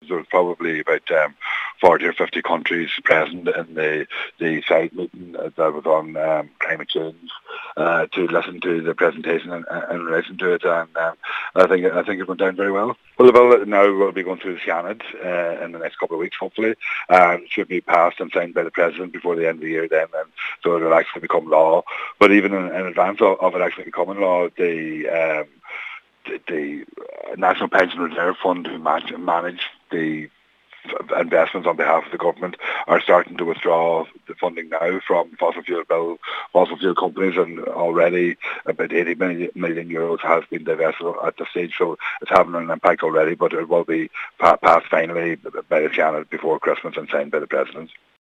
there was probably about 40 or 50 countries present in the side meeting that was on climate change to listen to the presentation and relation to it, and I think it went down very well. Well, the bill now will be going through the Senate in the next couple of weeks, hopefully, and should be passed and signed by the President before the end of the year then, and so it will actually become law. But even in advance of it actually becoming law, the National Pension Reserve Fund, who manage the investments on behalf of the government, are starting to withdraw the funding now from fossil fuel companies, and already about 80 million euros has been divested at the stage, so it's having an impact already, but it will be passed finally by the Senate before Christmas and signed by the President.